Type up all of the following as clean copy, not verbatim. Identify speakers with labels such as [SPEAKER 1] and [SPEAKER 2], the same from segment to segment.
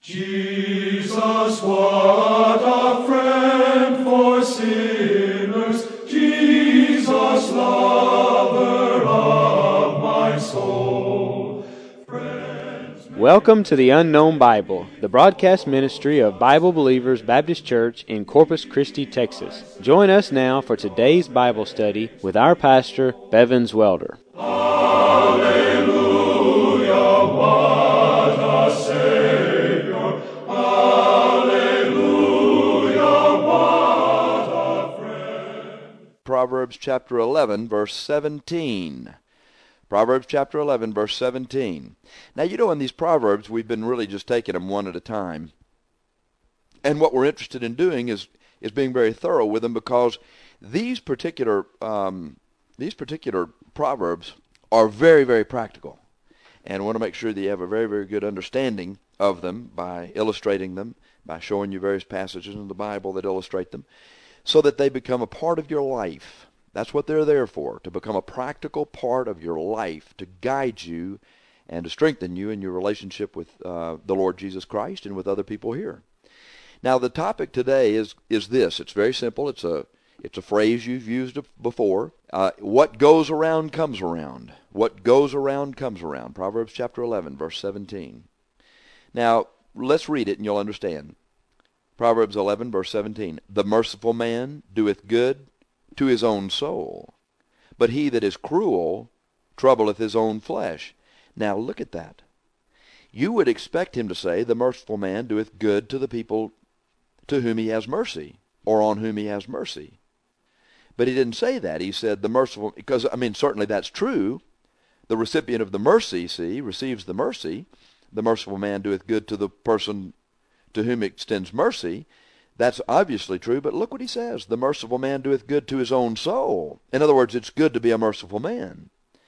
[SPEAKER 1] Jesus, what a friend for sinners, Jesus, lover of my soul.
[SPEAKER 2] Welcome to the Unknown Bible, the broadcast ministry of Bible Believers Baptist Church in Corpus Christi, Texas. Join us now for today's Bible study with our pastor, Bevins Welder.
[SPEAKER 1] Hallelujah, what a Savior. Hallelujah, what a friend.
[SPEAKER 3] Proverbs chapter 11, verse 17. Proverbs chapter 11, verse 17. Now, you know, in these Proverbs, we've been really just taking them one at a time. And what we're interested in doing is being very thorough with them, because these particular Proverbs are very, very practical. And I want to make sure that you have a very, very good understanding of them by illustrating them, by showing you various passages in the Bible that illustrate them, so that they become a part of your life. That's what they're there for, to become a practical part of your life, to guide you and to strengthen you in your relationship with the Lord Jesus Christ and with other people here. Now, the topic today is this. It's very simple. It's a phrase you've used before. What goes around comes around. What goes around comes around. Proverbs chapter 11, verse 17. Now, let's read it and you'll understand. Proverbs 11, verse 17. The merciful man doeth good to his own soul, but he that is cruel troubleth his own flesh. Now look at that. You would expect him to say, the merciful man doeth good to the people to whom he has mercy, or on whom he has mercy. But he didn't say that. He said the merciful, because, certainly that's true. The recipient of the mercy, receives the mercy. The merciful man doeth good to the person to whom he extends mercy. That's obviously true, but look what he says. The merciful man doeth good to his own soul. In other words, it's good to be a merciful man.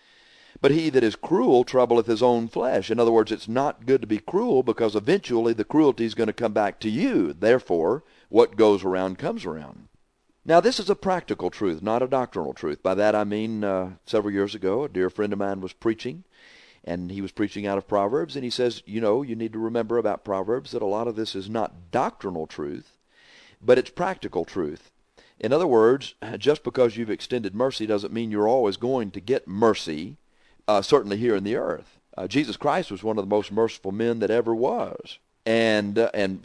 [SPEAKER 3] But he that is cruel troubleth his own flesh. In other words, it's not good to be cruel, because eventually the cruelty is going to come back to you. Therefore, what goes around comes around. Now, this is a practical truth, not a doctrinal truth. By that I mean, several years ago, a dear friend of mine was preaching, and he was preaching out of Proverbs, and he says, you need to remember about Proverbs that a lot of this is not doctrinal truth, but it's practical truth. In other words, just because you've extended mercy doesn't mean you're always going to get mercy, certainly here in the earth. Jesus Christ was one of the most merciful men that ever was. And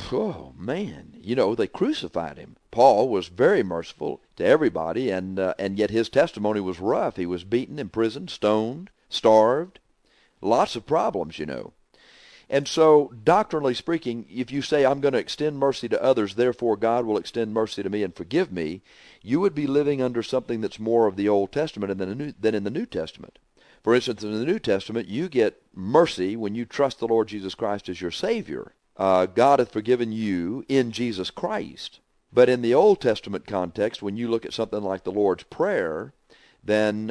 [SPEAKER 3] oh man, they crucified him. Paul was very merciful to everybody, and yet his testimony was rough. He was beaten, imprisoned, stoned, starved. Lots of problems, And so, doctrinally speaking, if you say, I'm going to extend mercy to others, therefore God will extend mercy to me and forgive me, you would be living under something that's more of the Old Testament than in the New Testament. For instance, in the New Testament, you get mercy when you trust the Lord Jesus Christ as your Savior. God hath forgiven you in Jesus Christ. But in the Old Testament context, when you look at something like the Lord's Prayer, then,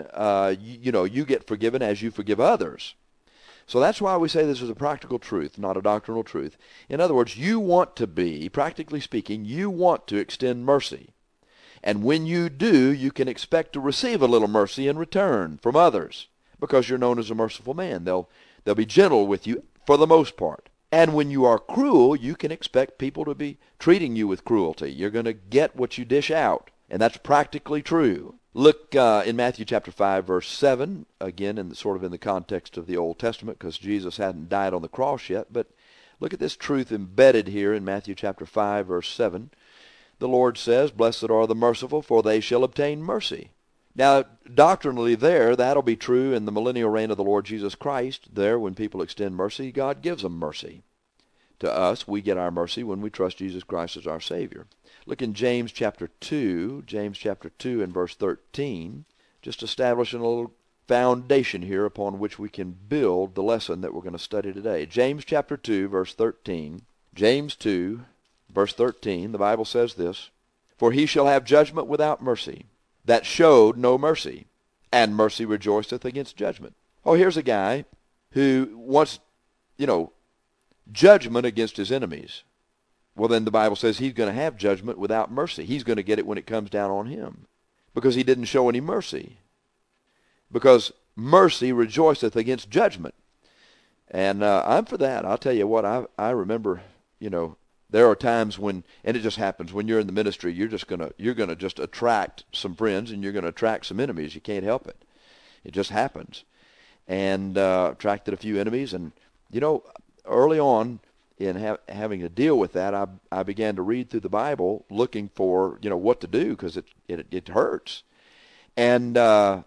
[SPEAKER 3] you get forgiven as you forgive others. So that's why we say this is a practical truth, not a doctrinal truth. In other words, you want to be, practically speaking, you want to extend mercy. And when you do, you can expect to receive a little mercy in return from others, because you're known as a merciful man. They'll be gentle with you for the most part. And when you are cruel, you can expect people to be treating you with cruelty. You're going to get what you dish out, and that's practically true. Look in Matthew chapter 5, verse 7, again, in the context of the Old Testament, because Jesus hadn't died on the cross yet. But look at this truth embedded here in Matthew chapter 5, verse 7. The Lord says, Blessed are the merciful, for they shall obtain mercy. Now, doctrinally that'll be true in the millennial reign of the Lord Jesus Christ. There, when people extend mercy, God gives them mercy. To us, we get our mercy when we trust Jesus Christ as our Savior. Look in James chapter 2 and verse 13, just establishing a little foundation here upon which we can build the lesson that we're going to study today. James chapter 2, verse 13. James 2, verse 13, the Bible says this, For he shall have judgment without mercy, that showed no mercy, and mercy rejoiceth against judgment. Oh, here's a guy who wants, judgment against his enemies. Well, then the Bible says he's going to have judgment without mercy. He's going to get it when it comes down on him, because he didn't show any mercy. Because mercy rejoiceth against judgment. And I'm for that. I'll tell you what, I remember there are times when, and it just happens, when you're in the ministry, you're gonna just attract some friends and you're gonna attract some enemies. You can't help it. It just happens. And attracted a few enemies, and early on in having to deal with that, I began to read through the Bible, looking for what to do, because it hurts. And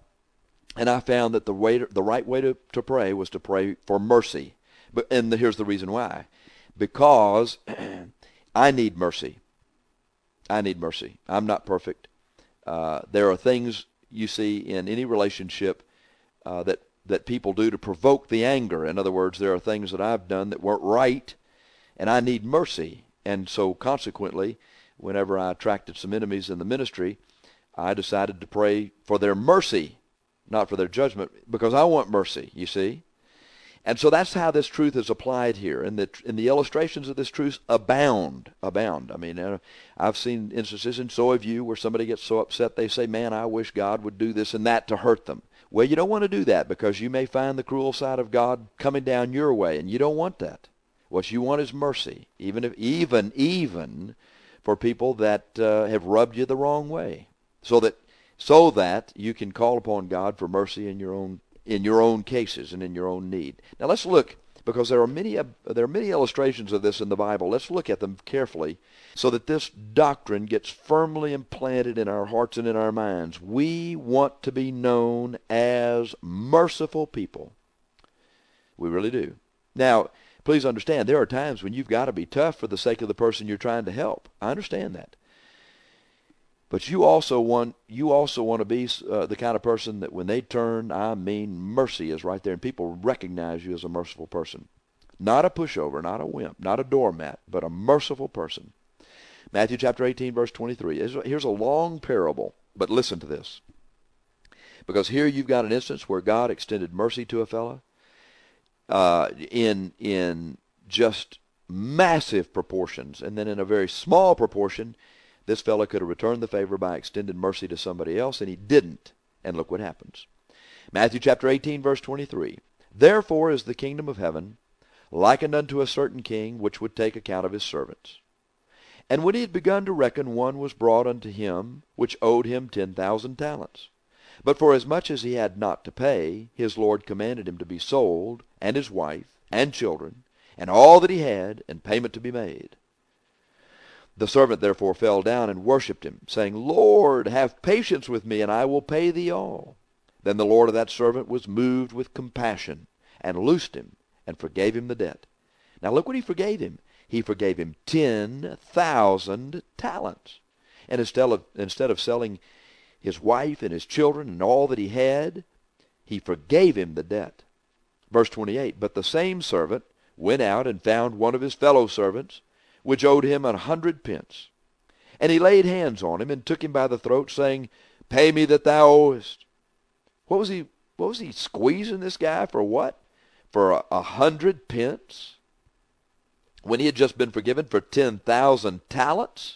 [SPEAKER 3] I found that the right way to pray was to pray for mercy. And here's the reason why. Because I need mercy. I need mercy. I'm not perfect. There are things you see in any relationship that people do to provoke the anger. In other words, there are things that I've done that weren't right, and I need mercy. And so consequently, whenever I attracted some enemies in the ministry, I decided to pray for their mercy, not for their judgment, because I want mercy, you see. And so that's how this truth is applied here. And the illustrations of this truth abound. I mean, I've seen instances, and so have you, where somebody gets so upset they say, man, I wish God would do this and that to hurt them. Well, you don't want to do that, because you may find the cruel side of God coming down your way, and you don't want that. What you want is mercy, even for people that have rubbed you the wrong way, so that you can call upon God for mercy in your own cases and in your own need. Now let's look, because there are many illustrations of this in the Bible. Let's look at them carefully, so that this doctrine gets firmly implanted in our hearts and in our minds. We want to be known as merciful people. We really do. Now, please understand, there are times when you've got to be tough for the sake of the person you're trying to help. I understand that. But you also want to be the kind of person that when they turn, mercy is right there, and people recognize you as a merciful person. Not a pushover, not a wimp, not a doormat, but a merciful person. Matthew chapter 18, verse 23. Here's a long parable, but listen to this. Because here you've got an instance where God extended mercy to a fellow in just massive proportions, and then in a very small proportion, this fellow could have returned the favor by extending mercy to somebody else, and he didn't. And look what happens. Matthew chapter 18, verse 23. Therefore is the kingdom of heaven likened unto a certain king, which would take account of his servants. And when he had begun to reckon, one was brought unto him, which owed him 10,000 talents. But for as much as he had not to pay, his Lord commanded him to be sold, and his wife, and children, and all that he had, and payment to be made. The servant therefore fell down and worshipped him, saying, Lord, have patience with me, and I will pay thee all. Then the Lord of that servant was moved with compassion, and loosed him, and forgave him the debt. Now look what he forgave him. He forgave him 10,000 talents. And instead of selling his wife and his children and all that he had, he forgave him the debt. Verse 28, But the same servant went out and found one of his fellow servants, which owed him 100 pence. And he laid hands on him, and took him by the throat, saying, Pay me that thou owest. What was he squeezing this guy for? What? For 100 pence? When he had just been forgiven for 10,000 talents?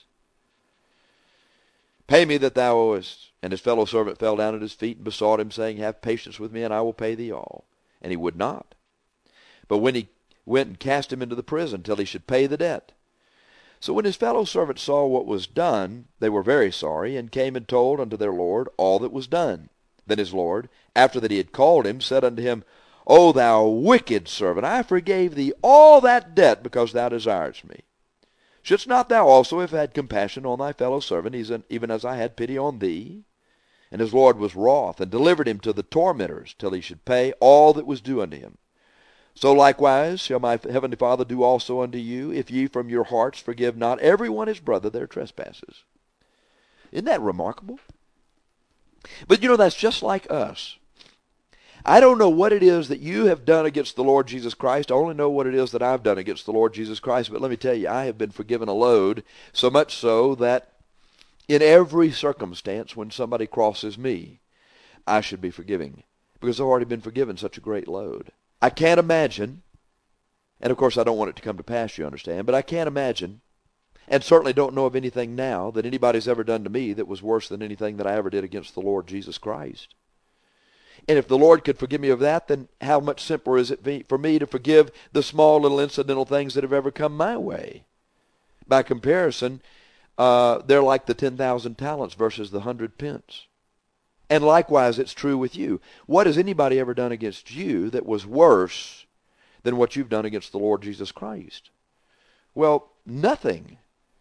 [SPEAKER 3] Pay me that thou owest. And his fellow servant fell down at his feet and besought him, saying, Have patience with me, and I will pay thee all. And he would not. But when he went and cast him into the prison till he should pay the debt. So when his fellow servants saw what was done, they were very sorry, and came and told unto their Lord all that was done. Then his Lord, after that he had called him, said unto him, O thou wicked servant, I forgave thee all that debt, because thou desiredst me. Shouldst not thou also have had compassion on thy fellow servant, even as I had pity on thee? And his Lord was wroth, and delivered him to the tormentors, till he should pay all that was due unto him. So likewise shall my heavenly Father do also unto you, if ye from your hearts forgive not every one his brother their trespasses. Isn't that remarkable? But that's just like us. I don't know what it is that you have done against the Lord Jesus Christ. I only know what it is that I've done against the Lord Jesus Christ. But let me tell you, I have been forgiven a load, so much so that in every circumstance when somebody crosses me, I should be forgiving, because I've already been forgiven such a great load. I can't imagine, and of course I don't want it to come to pass, you understand, but I can't imagine, and certainly don't know of anything now that anybody's ever done to me that was worse than anything that I ever did against the Lord Jesus Christ. And if the Lord could forgive me of that, then how much simpler is it for me to forgive the small little incidental things that have ever come my way? By comparison, they're like the 10,000 talents versus the 100 pence. And likewise, it's true with you. What has anybody ever done against you that was worse than what you've done against the Lord Jesus Christ? Well, nothing.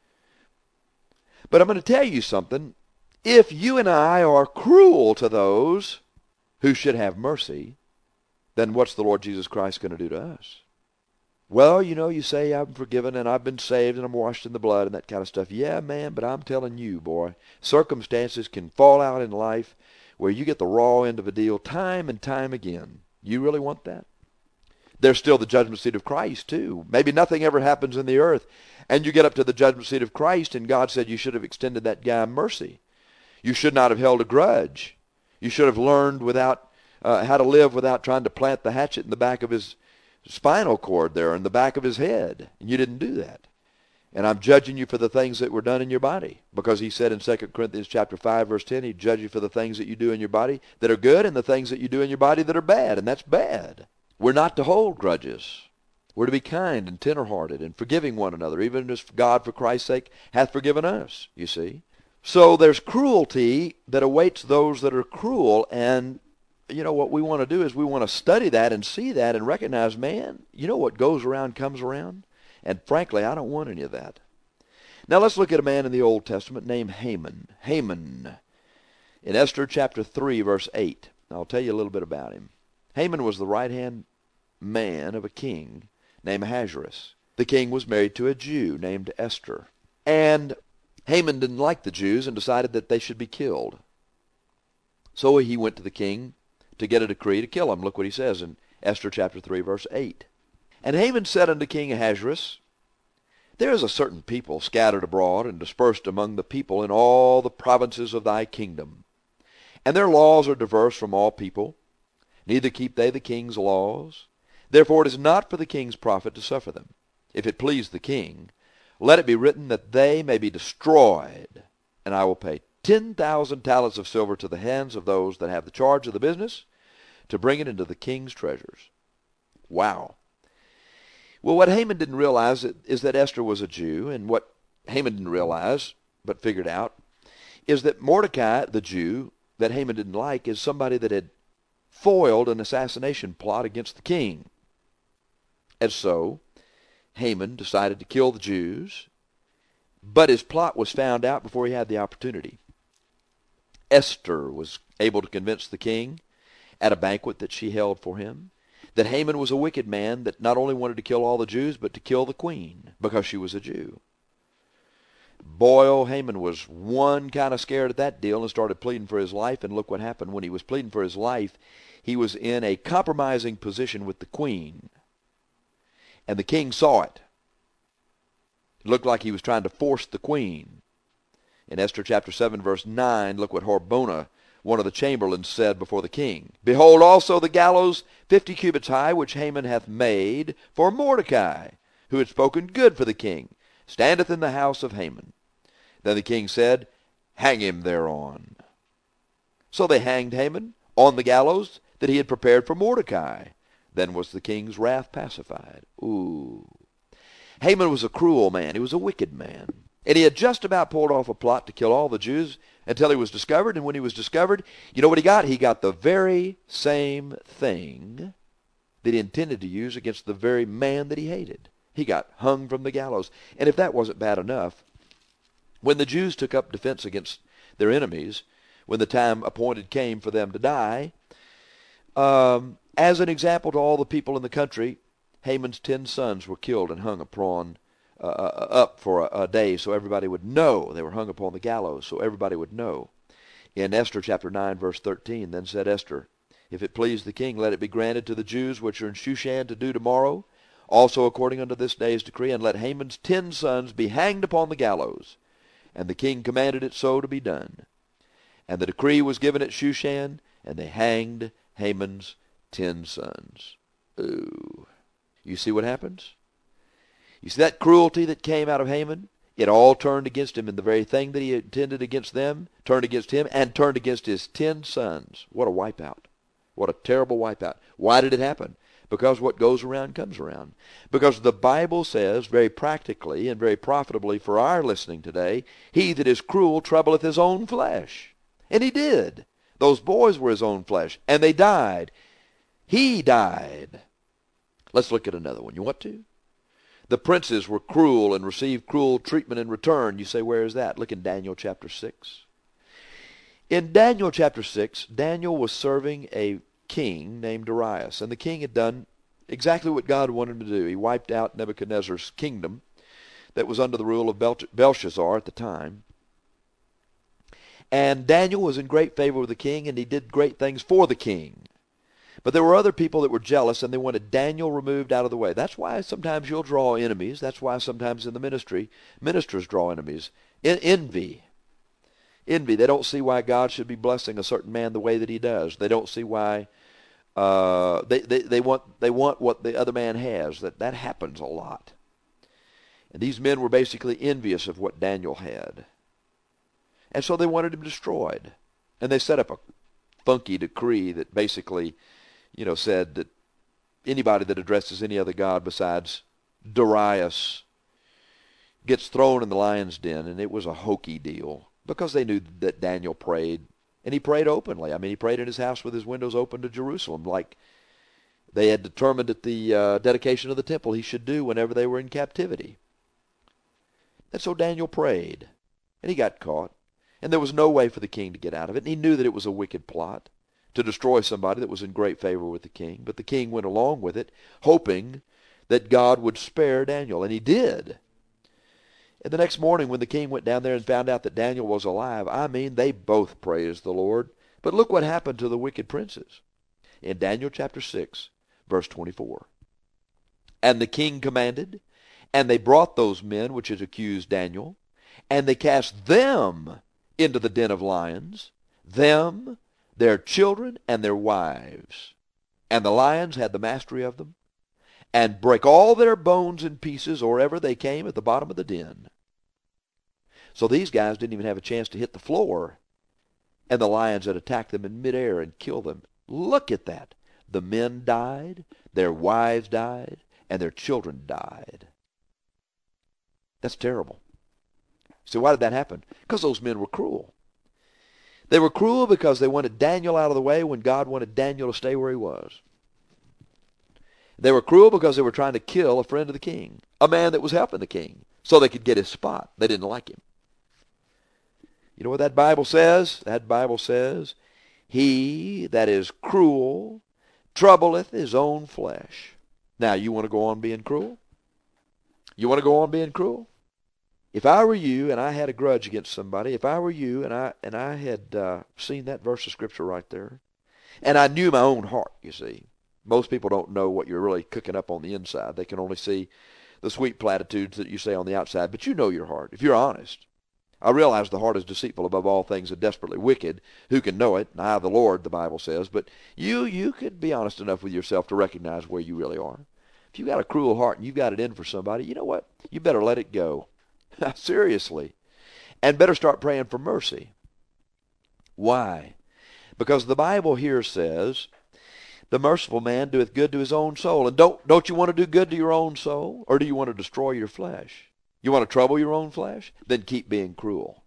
[SPEAKER 3] But I'm going to tell you something. If you and I are cruel to those who should have mercy, then what's the Lord Jesus Christ going to do to us? Well, you say I'm forgiven and I've been saved and I'm washed in the blood and that kind of stuff. Yeah, man, but I'm telling you, boy, circumstances can fall out in life where you get the raw end of a deal time and time again. You really want that? There's still the judgment seat of Christ, too. Maybe nothing ever happens in the earth, and you get up to the judgment seat of Christ, and God said you should have extended that guy mercy. You should not have held a grudge. You should have learned how to live without trying to plant the hatchet in the back of his spinal cord there, in the back of his head. And you didn't do that. And I'm judging you for the things that were done in your body. Because he said in 2 Corinthians chapter 5, verse 10, he'd judge you for the things that you do in your body that are good and the things that you do in your body that are bad. And that's bad. We're not to hold grudges. We're to be kind and tenderhearted and forgiving one another, even as God, for Christ's sake, hath forgiven us, you see. So there's cruelty that awaits those that are cruel, and what we want to do is we want to study that and see that and recognize, man, what goes around comes around. And frankly, I don't want any of that. Now let's look at a man in the Old Testament named Haman. Haman, in Esther chapter 3, verse 8. I'll tell you a little bit about him. Haman was the right-hand man of a king named Ahasuerus. The king was married to a Jew named Esther. And Haman didn't like the Jews and decided that they should be killed. So he went to the king to get a decree to kill them. Look what he says in Esther chapter 3, verse 8. And Haman said unto King Ahasuerus, There is a certain people scattered abroad and dispersed among the people in all the provinces of thy kingdom. And their laws are diverse from all people, neither keep they the king's laws. Therefore it is not for the king's profit to suffer them. If it please the king, let it be written that they may be destroyed, and I will pay 10,000 talents of silver to the hands of those that have the charge of the business, to bring it into the king's treasures. Wow. Well, what Haman didn't realize is that Esther was a Jew, and what Haman didn't realize, but figured out, is that Mordecai, the Jew, that Haman didn't like, is somebody that had foiled an assassination plot against the king. And so, Haman decided to kill the Jews, but his plot was found out before he had the opportunity. Esther was able to convince the king at a banquet that she held for him that Haman was a wicked man that not only wanted to kill all the Jews, but to kill the queen because she was a Jew. Boy, oh, Haman was one kind of scared at that deal and started pleading for his life, and look what happened. When he was pleading for his life, he was in a compromising position with the queen. And the king saw it. It looked like he was trying to force the queen. In Esther chapter 7, verse 9, look what Harbona, one of the chamberlains, said before the king. Behold also the gallows 50 cubits high, which Haman hath made for Mordecai, who had spoken good for the king, standeth in the house of Haman. Then the king said, Hang him thereon. So they hanged Haman on the gallows that he had prepared for Mordecai. Then was the king's wrath pacified. Ooh. Haman was a cruel man. He was a wicked man. And he had just about pulled off a plot to kill all the Jews until he was discovered. And when he was discovered, you know what he got? He got the very same thing that he intended to use against the very man that he hated. He got hung from the gallows. And if that wasn't bad enough, when the Jews took up defense against their enemies, when the time appointed came for them to die, as an example to all the people in the country, Haman's 10 sons were killed and hung up for a day so everybody would know. They were hung upon the gallows so everybody would know. In Esther chapter 9, verse 13, then said Esther, If it please the king, let it be granted to the Jews which are in Shushan to do tomorrow, also according unto this day's decree, and let Haman's 10 sons be hanged upon the gallows. And the king commanded it so to be done. And the decree was given at Shushan, and they hanged Haman's 10 sons. Ooh. You see what happens? You see that cruelty that came out of Haman? It all turned against him, and the very thing that he intended against them turned against him and turned against his 10 sons. What a wipeout. What a terrible wipeout. Why did it happen? Because what goes around comes around. Because the Bible says very practically and very profitably for our listening today, he that is cruel troubleth his own flesh. And he did. Those boys were his own flesh, and they died. He died. Let's look at another one. You want to? The princes were cruel and received cruel treatment in return. You say, where is that? Look in Daniel chapter 6. In Daniel chapter 6, Daniel was serving a king named Darius, and the king had done exactly what God wanted him to do. He wiped out Nebuchadnezzar's kingdom that was under the rule of Belshazzar at the time. And Daniel was in great favor with the king, and he did great things for the king. But there were other people that were jealous, and they wanted Daniel removed out of the way. That's why sometimes you'll draw enemies. That's why sometimes in the ministry, ministers draw enemies. Envy. Envy. They don't see why God should be blessing a certain man the way that he does. They don't see why they want what the other man has. That happens a lot. And these men were basically envious of what Daniel had. And so they wanted him destroyed. And they set up a funky decree that basically, said that anybody that addresses any other god besides Darius gets thrown in the lion's den. And it was a hokey deal because they knew that Daniel prayed. And he prayed openly. I mean, he prayed in his house with his windows open to Jerusalem, like they had determined at the dedication of the temple he should do whenever they were in captivity. And so Daniel prayed, and he got caught. And there was no way for the king to get out of it. And he knew that it was a wicked plot to destroy somebody that was in great favor with the king. But the king went along with it, hoping that God would spare Daniel. And he did. And the next morning when the king went down there and found out that Daniel was alive, they both praised the Lord. But look what happened to the wicked princes. In Daniel chapter 6, verse 24. And the king commanded, and they brought those men which had accused Daniel, and they cast them into the den of lions, them, their children, and their wives. And the lions had the mastery of them, and brake all their bones in pieces or ever they came at the bottom of the den. So these guys didn't even have a chance to hit the floor, and the lions had attacked them in midair and killed them. Look at that. The men died, their wives died, and their children died. That's terrible. So why did that happen? Because those men were cruel. They were cruel because they wanted Daniel out of the way when God wanted Daniel to stay where he was. They were cruel because they were trying to kill a friend of the king, a man that was helping the king, so they could get his spot. They didn't like him. You know what that Bible says? That Bible says, he that is cruel troubleth his own flesh. Now, you want to go on being cruel? You want to go on being cruel? If I were you and I had a grudge against somebody, if I were you and I had seen that verse of Scripture right there, and I knew my own heart, you see. Most people don't know what you're really cooking up on the inside. They can only see the sweet platitudes that you say on the outside, but you know your heart, if you're honest. I realize the heart is deceitful above all things and desperately wicked. Who can know it? I, the Lord, the Bible says. But you could be honest enough with yourself to recognize where you really are. If you've got a cruel heart and you've got it in for somebody, you know what? You better let it go. Seriously. And better start praying for mercy. Why? Because the Bible here says, the merciful man doeth good to his own soul. And don't you want to do good to your own soul? Or do you want to destroy your flesh? You want to trouble your own flesh? Then keep being cruel.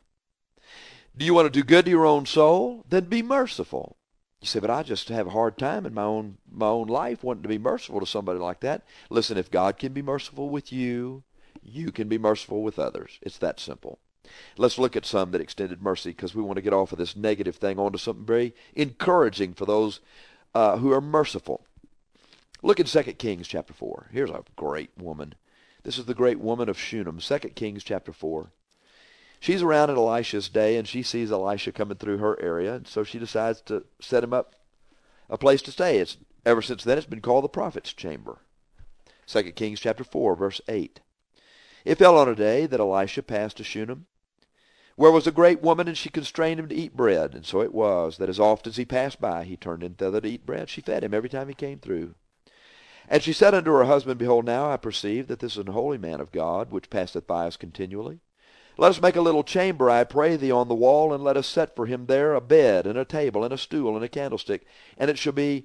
[SPEAKER 3] Do you want to do good to your own soul? Then be merciful. You say, but I just have a hard time in my own life wanting to be merciful to somebody like that. Listen, if God can be merciful with you, you can be merciful with others. It's that simple. Let's look at some that extended mercy because we want to get off of this negative thing onto something very encouraging for those who are merciful. Look at 2 Kings chapter 4. Here's a great woman. This is the great woman of Shunem, 2 Kings chapter 4. She's around in Elisha's day, and she sees Elisha coming through her area, and so she decides to set him up a place to stay. Ever since then, it's been called the prophet's chamber. 2 Kings chapter 4, verse 8. It fell on a day that Elisha passed to Shunem, where was a great woman, and she constrained him to eat bread. And so it was that as oft as he passed by, he turned in thither to eat bread. She fed him every time he came through. And she said unto her husband, Behold, now I perceive that this is an holy man of God, which passeth by us continually. Let us make a little chamber, I pray thee, on the wall, and let us set for him there a bed, and a table, and a stool, and a candlestick. And it shall be,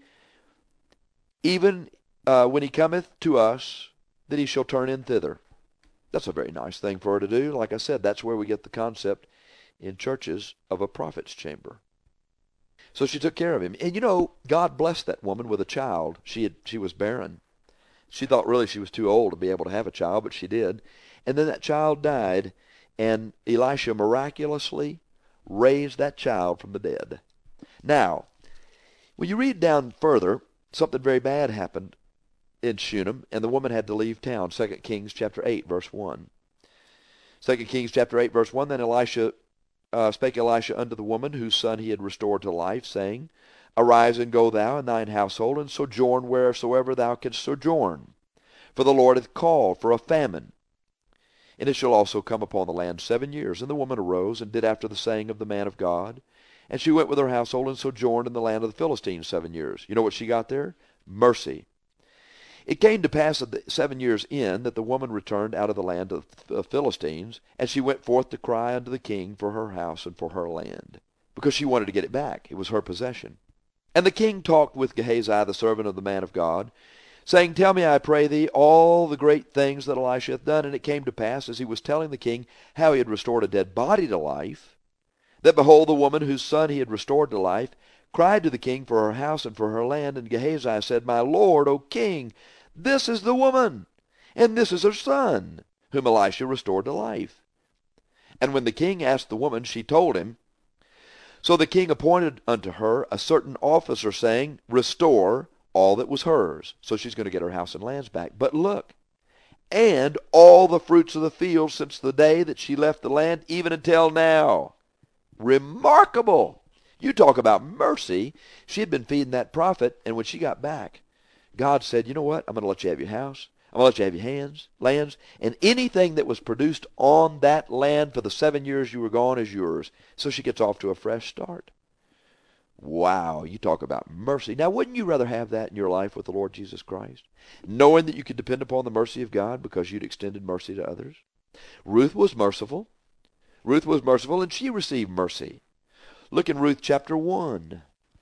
[SPEAKER 3] even when he cometh to us, that he shall turn in thither. That's a very nice thing for her to do. Like I said, that's where we get the concept in churches of a prophet's chamber. So she took care of him. And you know, God blessed that woman with a child. She was barren. She thought really she was too old to be able to have a child, but she did. And then that child died, and Elisha miraculously raised that child from the dead. Now, when you read down further, something very bad happened in Shunem, and the woman had to leave town. 2 Kings chapter 8, verse 1. 2 Kings chapter 8, verse 1, Then spake Elisha unto the woman, whose son he had restored to life, saying, Arise and go thou and thine household, and sojourn wheresoever thou canst sojourn. For the Lord hath called for a famine, and it shall also come upon the land 7 years. And the woman arose, and did after the saying of the man of God. And she went with her household, and sojourned in the land of the Philistines 7 years. You know what she got there? Mercy. It came to pass at the 7 years in, that the woman returned out of the land of the Philistines, and she went forth to cry unto the king for her house and for her land, because she wanted to get it back. It was her possession. And the king talked with Gehazi, the servant of the man of God, saying, Tell me, I pray thee, all the great things that Elisha hath done. And it came to pass, as he was telling the king how he had restored a dead body to life, that behold, the woman whose son he had restored to life cried to the king for her house and for her land. And Gehazi said, My lord, O king, this is the woman, and this is her son, whom Elisha restored to life. And when the king asked the woman, she told him. So the king appointed unto her a certain officer, saying, Restore all that was hers. So she's going to get her house and lands back. But look, and all the fruits of the field since the day that she left the land, even until now. Remarkable! You talk about mercy. She had been feeding that prophet, and when she got back, God said, You know what? I'm going to let you have your house. I'm going to let you have your lands, and anything that was produced on that land for the 7 years you were gone is yours. So she gets off to a fresh start. Wow, you talk about mercy. Now, wouldn't you rather have that in your life with the Lord Jesus Christ? Knowing that you could depend upon the mercy of God because you'd extended mercy to others? Ruth was merciful. Ruth was merciful, and she received mercy. Look in Ruth chapter 1.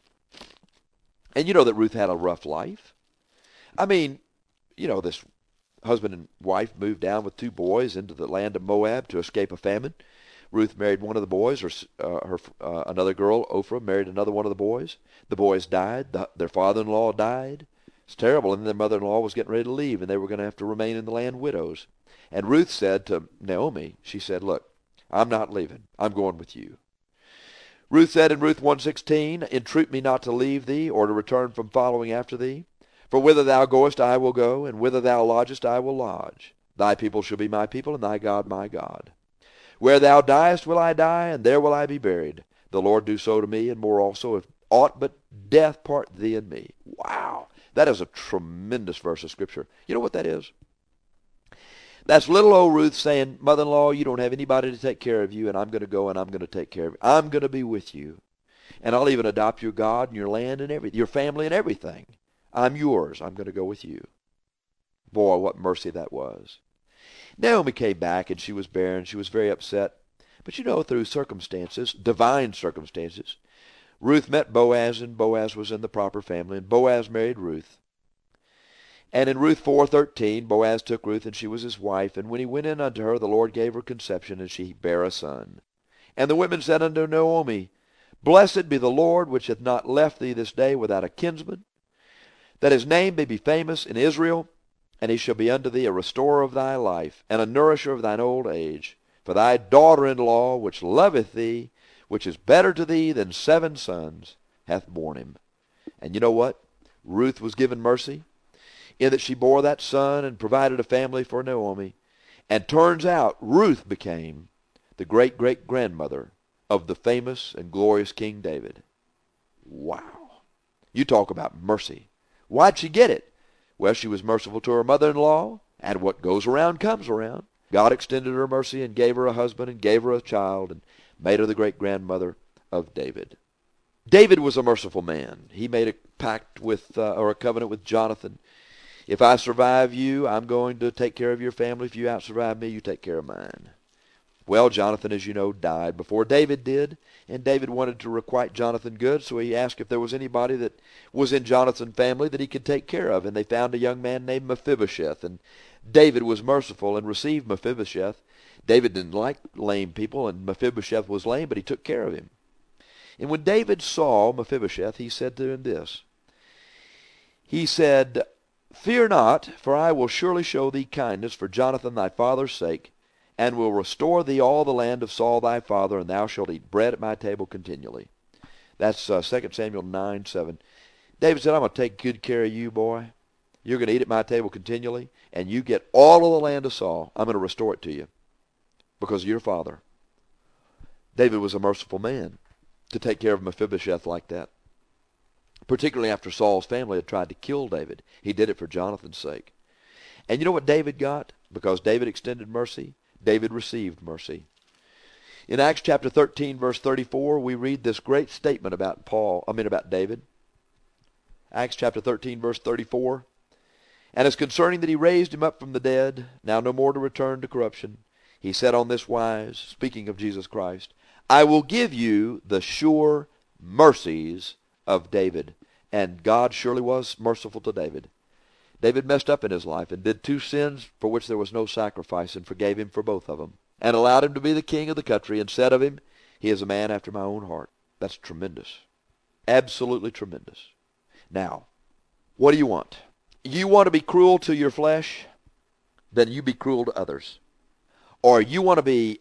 [SPEAKER 3] And you know that Ruth had a rough life. I mean, you know, this husband and wife moved down with 2 boys into the land of Moab to escape a famine. Ruth married one of the boys, another girl, Ophrah, married another one of the boys. The boys died. Their father-in-law died. It's terrible. And their mother-in-law was getting ready to leave, and they were going to have to remain in the land widows. And Ruth said to Naomi, she said, Look, I'm not leaving. I'm going with you. Ruth said in Ruth 1:16, Entreat me not to leave thee, or to return from following after thee. For whither thou goest I will go, and whither thou lodgest I will lodge. Thy people shall be my people, and thy God my God. Where thou diest will I die, and there will I be buried. The Lord do so to me, and more also, if aught but death part thee and me. Wow, that is a tremendous verse of Scripture. You know what that is? That's little old Ruth saying, Mother-in-law, you don't have anybody to take care of you, and I'm going to go and I'm going to take care of you. I'm going to be with you. And I'll even adopt your God and your land and everything, your family and everything. I'm yours. I'm going to go with you. Boy, what mercy that was. Naomi came back, and she was barren. She was very upset. But you know, through circumstances, divine circumstances, Ruth met Boaz, and Boaz was in the proper family, and Boaz married Ruth. And in Ruth 4:13, Boaz took Ruth, and she was his wife. And when he went in unto her, the Lord gave her conception, and she bare a son. And the women said unto Naomi, Blessed be the Lord, which hath not left thee this day without a kinsman, that his name may be famous in Israel, and he shall be unto thee a restorer of thy life, and a nourisher of thine old age. For thy daughter-in-law, which loveth thee, which is better to thee than 7 sons, hath borne him. And you know what? Ruth was given mercy, in that she bore that son and provided a family for Naomi. And turns out, Ruth became the great-great-grandmother of the famous and glorious King David. Wow. You talk about mercy. Why'd she get it? Well, she was merciful to her mother-in-law, and what goes around comes around. God extended her mercy and gave her a husband and gave her a child and made her the great-grandmother of David. David was a merciful man. He made a pact with, or a covenant with Jonathan. If I survive you, I'm going to take care of your family. If you outsurvive me, you take care of mine. Well, Jonathan, as you know, died before David did, and David wanted to requite Jonathan good, so he asked if there was anybody that was in Jonathan's family that he could take care of, and they found a young man named Mephibosheth, and David was merciful and received Mephibosheth. David didn't like lame people, and Mephibosheth was lame, but he took care of him. And when David saw Mephibosheth, he said to him this. He said, "Fear not, for I will surely show thee kindness for Jonathan thy father's sake, and will restore thee all the land of Saul thy father, and thou shalt eat bread at my table continually." That's 2 Samuel 9:7. David said, "I'm going to take good care of you, boy. You're going to eat at my table continually, and you get all of the land of Saul. I'm going to restore it to you because of your father." David was a merciful man to take care of Mephibosheth like that, particularly after Saul's family had tried to kill David. He did it for Jonathan's sake. And you know what David got? Because David extended mercy, David received mercy. In Acts chapter 13, verse 34, we read this great statement about David. Acts chapter 13, verse 34. "And as concerning that he raised him up from the dead, now no more to return to corruption, he said on this wise," speaking of Jesus Christ, "I will give you the sure mercies of David." And God surely was merciful to David. David messed up in his life and did 2 sins for which there was no sacrifice, and forgave him for both of them, and allowed him to be the king of the country, and said of him, "He is a man after my own heart." That's tremendous. Absolutely tremendous. Now, what do you want? You want to be cruel to your flesh? Then you be cruel to others. Or you want to be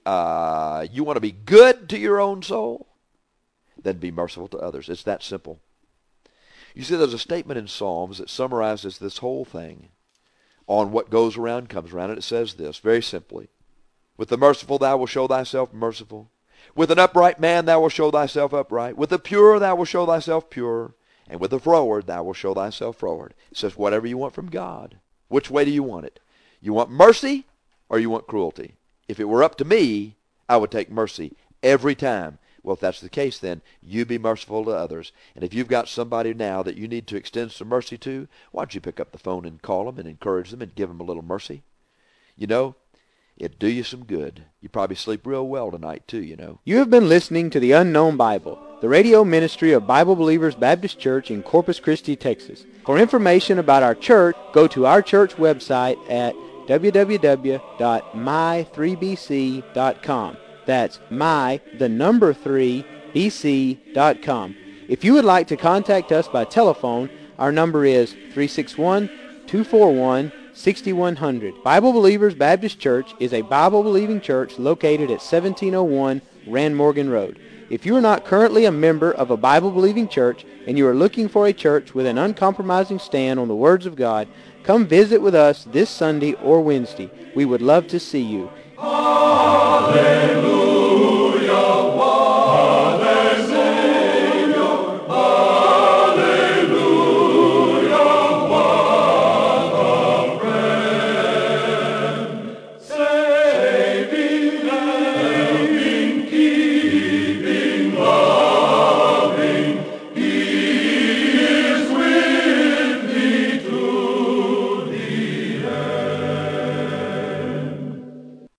[SPEAKER 3] good to your own soul? Then be merciful to others. It's that simple. You see, there's a statement in Psalms that summarizes this whole thing on what goes around comes around, and it says this very simply: "With the merciful thou wilt show thyself merciful. With an upright man thou wilt show thyself upright. With the pure thou wilt show thyself pure. And with the froward thou wilt show thyself froward." It says whatever you want from God. Which way do you want it? You want mercy or you want cruelty? If it were up to me, I would take mercy every time. Well, if that's the case, then you be merciful to others. And if you've got somebody now that you need to extend some mercy to, why don't you pick up the phone and call them and encourage them and give them a little mercy? You know, it'd do you some good. You probably sleep real well tonight, too, you know.
[SPEAKER 2] You have been listening to the Unknown Bible, the radio ministry of Bible Believers Baptist Church in Corpus Christi, Texas. For information about our church, go to our church website at www.my3bc.com. That's my3bc.com. If you would like to contact us by telephone, our number is 361-241-6100. Bible Believers Baptist Church is a Bible-believing church located at 1701 Rand Morgan Road. If you are not currently a member of a Bible-believing church and you are looking for a church with an uncompromising stand on the words of God, come visit with us this Sunday or Wednesday. We would love to see you.
[SPEAKER 1] Hallelujah.